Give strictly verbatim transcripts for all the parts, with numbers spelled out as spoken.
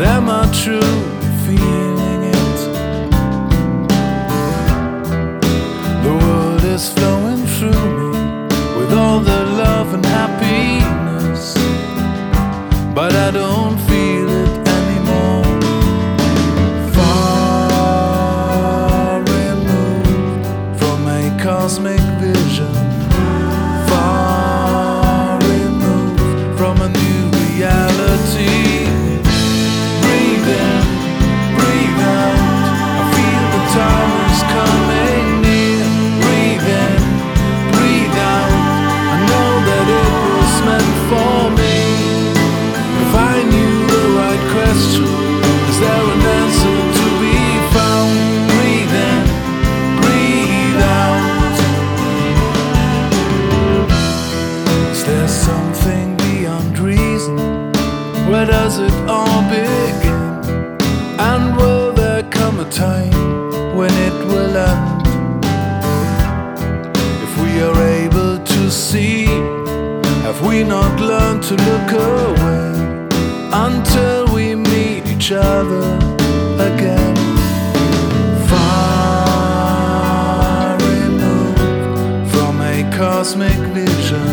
Am I truly feeling it? The world is flowing through me with all the love and happiness, but I don't feel it anymore. Far removed from a cosmic vision, far removed from a new reality. Breathe in, breathe out, I feel the time is coming near. Breathe in, breathe out, I know that it was meant for me. If I knew the right question, is there an answer to be found? Breathe in, breathe out. Is there something beyond reason? Where does it all begin? And will there come a time when it will end? If we are able to see, have we not learned to look away until we meet each other again? Far removed from a cosmic vision,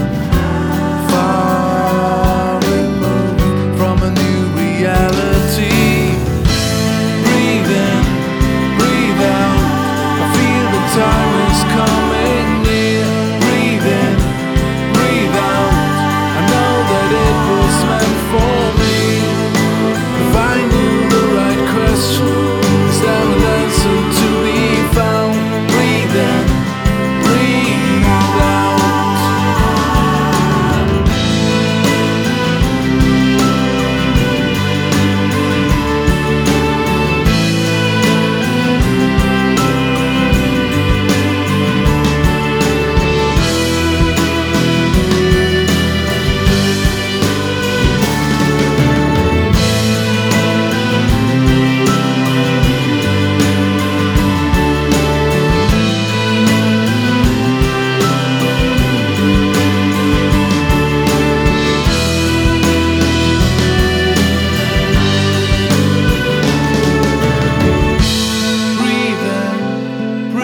far removed from a new reality. Breathe in, breathe out, I feel the time is coming near. Breathe in, breathe out, I know that it was meant for me. If I knew the right question, is there an answer to be found? Breathe in, breathe out.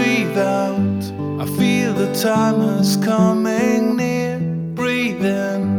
Time is coming near. Breathe in,